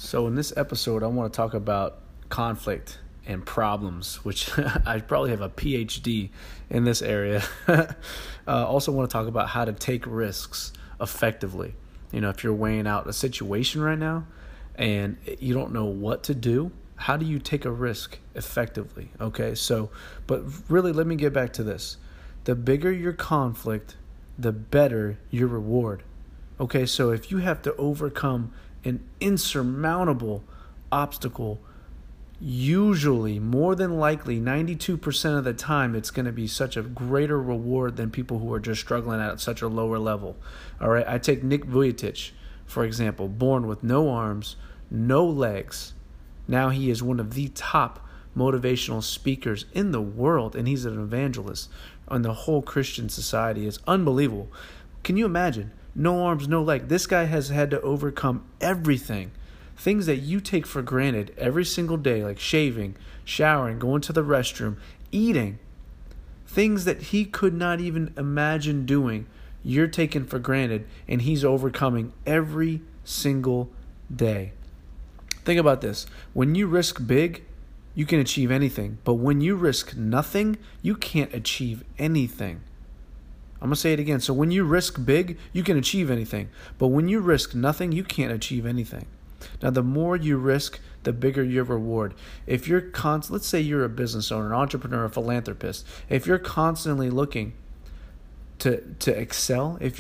So in this episode, I want to talk about conflict and problems, which I probably have a PhD in this area. Also want to talk about how to take risks effectively. If you're weighing out a situation right now and you don't know what to do, how do you take a risk effectively? Okay, but really let me get back to this. The bigger your conflict, the better your reward. Okay, so if you have to overcome an insurmountable obstacle, usually, more than likely, 92% of the time, it's going to be such a greater reward than people who are just struggling at such a lower level. All right, I take Nick Vujicic, for example, born with no arms, no legs. Now he is one of the top motivational speakers in the world, and he's an evangelist on the whole Christian society. It's unbelievable. Can you imagine? No arms, no leg. This guy has had to overcome everything. Things that you take for granted every single day, like shaving, showering, going to the restroom, eating. Things that he could not even imagine doing, you're taking for granted, and he's overcoming every single day. Think about this. When you risk big, you can achieve anything. But when you risk nothing, you can't achieve anything. I'm going to say it again. So when you risk big, you can achieve anything. But when you risk nothing, you can't achieve anything. Now, the more you risk, the bigger your reward. If you're let's say you're a business owner, an entrepreneur, a philanthropist. If you're constantly looking to excel, if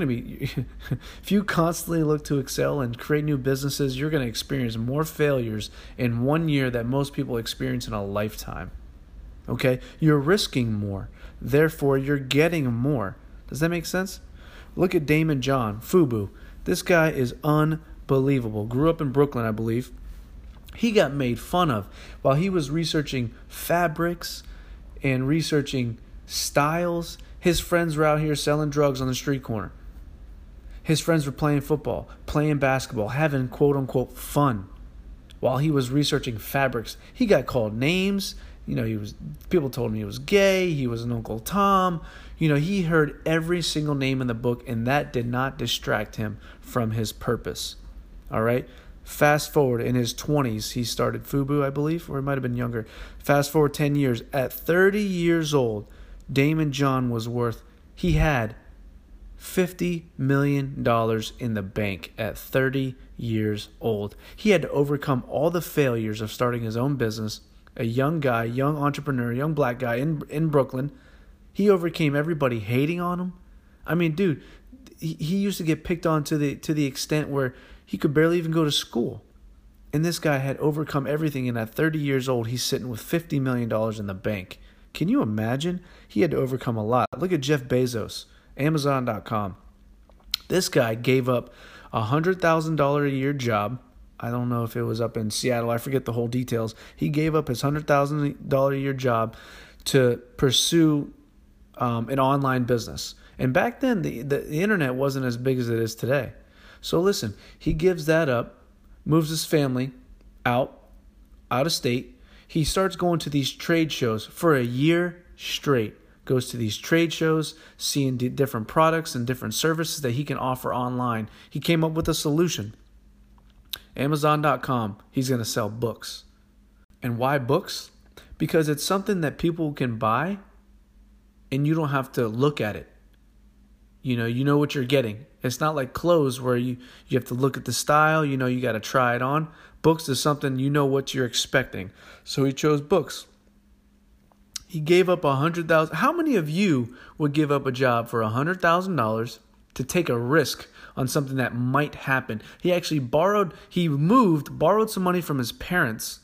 if you constantly look to excel and create new businesses, you're going to experience more failures in 1 year than most people experience in a lifetime. Okay? You're risking more. Therefore, you're getting more. Does that make sense? Look at Daymond John, FUBU. This guy is unbelievable. Grew up in Brooklyn, I believe. He got made fun of while he was researching fabrics and researching styles. His friends were out here selling drugs on the street corner. His friends were playing football, playing basketball, having quote-unquote fun. While he was researching fabrics, he got called names. People told him he was gay, he was an Uncle Tom. He heard every single name in the book, and that did not distract him from his purpose. All right? Fast forward, in his 20s, he started FUBU, I believe, or it might have been younger. Fast forward 10 years. At 30 years old, Daymond John he had $50 million in the bank at 30 years old. He had to overcome all the failures of starting his own business. A young guy, young entrepreneur, young black guy in Brooklyn. He overcame everybody hating on him. I mean, dude, he used to get picked on to the extent where he could barely even go to school. And this guy had overcome everything, and at 30 years old, he's sitting with $50 million in the bank. Can you imagine? He had to overcome a lot. Look at Jeff Bezos, Amazon.com. This guy gave up a $100,000 a year job. I don't know if it was up in Seattle. I forget the whole details. He gave up his $100,000 a year job to pursue an online business. And back then, the internet wasn't as big as it is today. So listen, he gives that up, moves his family out of state. He starts going to these trade shows for a year straight. Goes to these trade shows, seeing different products and different services that he can offer online. He came up with a solution. Amazon.com, he's going to sell books. And why books? Because it's something that people can buy and you don't have to look at it. You know what you're getting. It's not like clothes where you have to look at the style, you got to try it on. Books is something you know what you're expecting. So he chose books. He gave up $100,000. How many of you would give up a job for $100,000 to take a risk on something that might happen? He actually borrowed some money from his parents,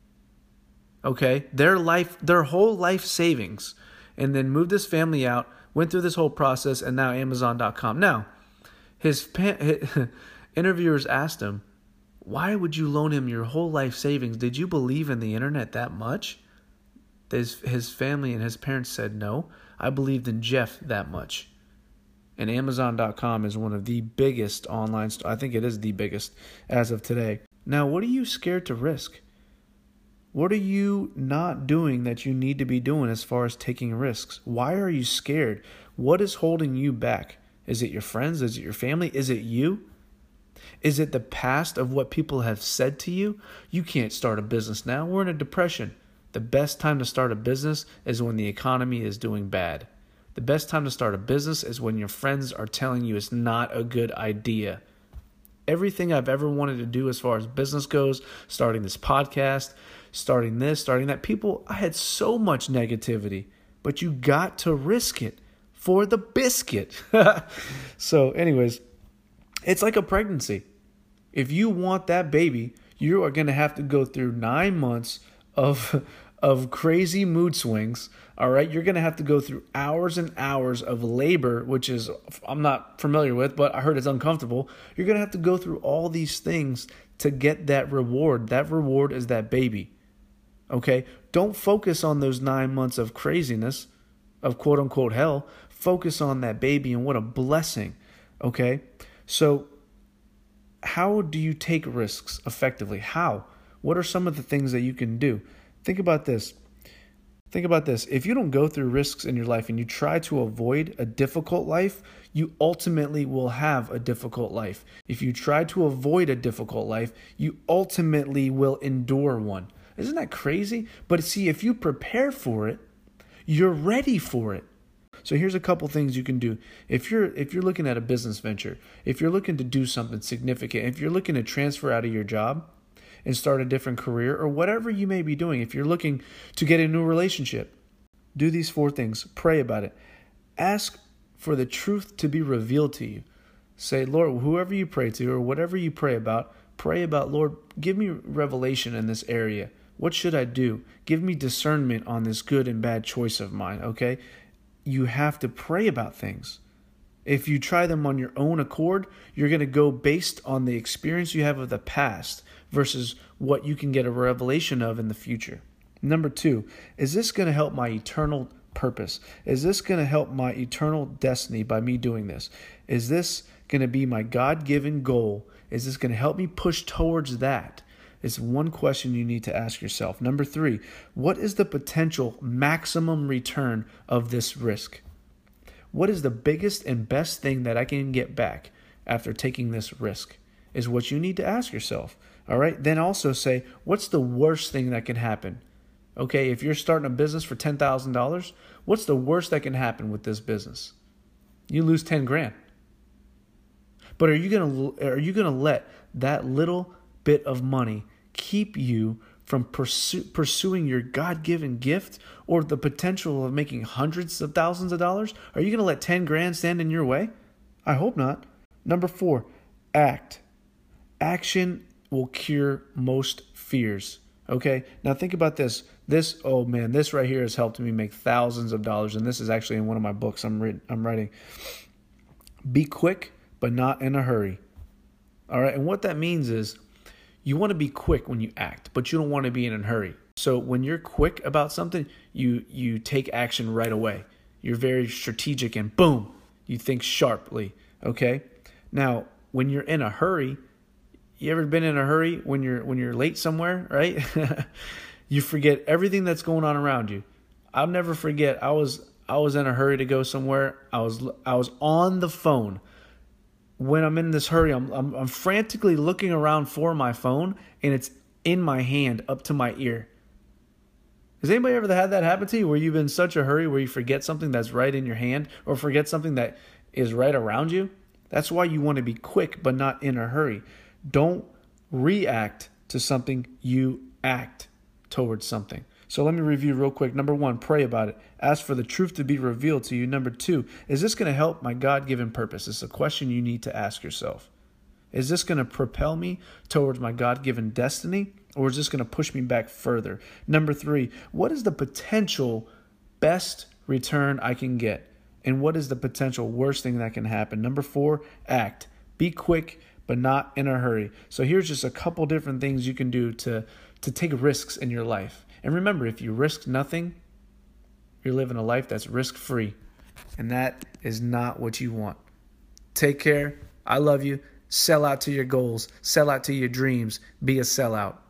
okay, their whole life savings, and then moved his family out, went through this whole process, and now Amazon.com. Now, his interviewers asked him, why would you loan him your whole life savings? Did you believe in the internet that much? His family and his parents said, no, I believed in Jeff that much. And Amazon.com is one of the biggest online I think it is the biggest as of today. Now, what are you scared to risk? What are you not doing that you need to be doing as far as taking risks? Why are you scared? What is holding you back? Is it your friends? Is it your family? Is it you? Is it the past of what people have said to you? You can't start a business now. We're in a depression. The best time to start a business is when the economy is doing bad. The best time to start a business is when your friends are telling you it's not a good idea. Everything I've ever wanted to do as far as business goes, starting this podcast, starting this, starting that, I had so much negativity, but you got to risk it for the biscuit. So anyways, it's like a pregnancy. If you want that baby, you are going to have to go through 9 months of crazy mood swings. All right. You're going to have to go through hours and hours of labor, which is, I'm not familiar with, but I heard it's uncomfortable. You're going to have to go through all these things to get that reward. That reward is that baby. Okay. Don't focus on those 9 months of craziness, of quote unquote hell. Focus on that baby and what a blessing. Okay. So how do you take risks effectively? How? What are some of the things that you can do? Think about this. If you don't go through risks in your life and you try to avoid a difficult life, you ultimately will have a difficult life. If you try to avoid a difficult life, you ultimately will endure one. Isn't that crazy? But see, if you prepare for it, you're ready for it. So here's a couple things you can do. If you're looking at a business venture, if you're looking to do something significant, if you're looking to transfer out of your job and start a different career or whatever you may be doing, if you're looking to get a new relationship, do these 4 things. Pray about it. Ask for the truth to be revealed to you. Say, Lord, whoever you pray to or whatever you pray about, Lord, give me revelation in this area. What should I do? Give me discernment on this good and bad choice of mine, okay? You have to pray about things. If you try them on your own accord, you're going to go based on the experience you have of the past versus what you can get a revelation of in the future. Number 2, is this going to help my eternal purpose? Is this going to help my eternal destiny by me doing this? Is this going to be my God-given goal? Is this going to help me push towards that? It's one question you need to ask yourself. Number 3, what is the potential maximum return of this risk? What is the biggest and best thing that I can get back after taking this risk? Is what you need to ask yourself. All right. Then also say, what's the worst thing that can happen? Okay. If you're starting a business for $10,000, what's the worst that can happen with this business? You lose 10 grand. But are you gonna let that little bit of money keep you from pursuing your God-given gift or the potential of making hundreds of thousands of dollars? Are you going to let 10 grand stand in your way? I hope not. Number 4, act. Action will cure most fears. Okay? Now think about this. This right here has helped me make thousands of dollars, and this is actually in one of my books I'm writing. Be quick, but not in a hurry. All right? And what that means is, you want to be quick when you act, but you don't want to be in a hurry. So when you're quick about something, you take action right away. You're very strategic and boom, you think sharply, okay? Now, when you're in a hurry, you ever been in a hurry when you're late somewhere, right? You forget everything that's going on around you. I'll never forget, I was in a hurry to go somewhere. I was on the phone. When I'm in this hurry, I'm frantically looking around for my phone, and it's in my hand up to my ear. Has anybody ever had that happen to you where you've been in such a hurry where you forget something that's right in your hand or forget something that is right around you? That's why you want to be quick but not in a hurry. Don't react to something, you act towards something. So let me review real quick. Number 1, pray about it. Ask for the truth to be revealed to you. Number 2, is this going to help my God-given purpose? It's a question you need to ask yourself. Is this going to propel me towards my God-given destiny, or is this going to push me back further? Number 3, what is the potential best return I can get? And what is the potential worst thing that can happen? Number 4, act. Be quick, but not in a hurry. So here's just a couple different things you can do to take risks in your life. And remember, if you risk nothing, you're living a life that's risk-free. And that is not what you want. Take care. I love you. Sell out to your goals. Sell out to your dreams. Be a sellout.